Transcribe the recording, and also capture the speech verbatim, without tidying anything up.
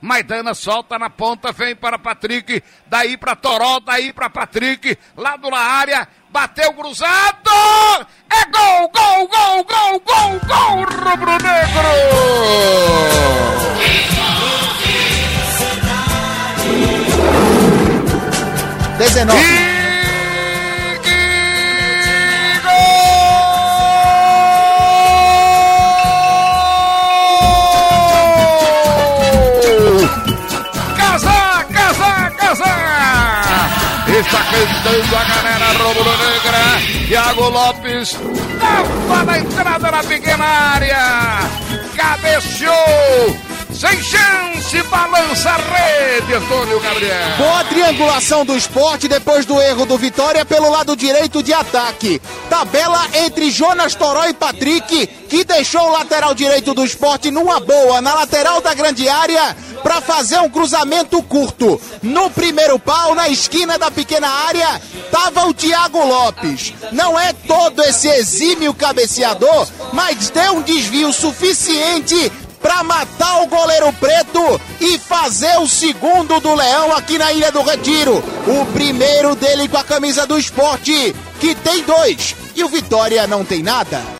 Maidana solta na ponta, vem para Patrick, daí para Toró, daí para Patrick, lado na área, bateu cruzado, é gol, gol, gol, gol, gol, gol, rubro-negro! dezenove. E... Está cantando a galera rubro-negra. Thiago Lopes tava na entrada na pequena área, cabeceou, sem chance, balança a rede, Antônio Gabriel. Boa triangulação do Sport depois do erro do Vitória pelo lado direito de ataque. Tabela entre Jonas Toró e Patrick, que deixou o lateral direito do Sport numa boa, na lateral da grande área, para fazer um cruzamento curto. No primeiro pau, na esquina da pequena área, tava o Thiago Lopes. Não é todo esse exímio cabeceador, mas deu um desvio suficiente para matar o goleiro preto e fazer o segundo do Leão aqui na Ilha do Retiro. O primeiro dele com a camisa do Sport, que tem dois, e o Vitória não tem nada.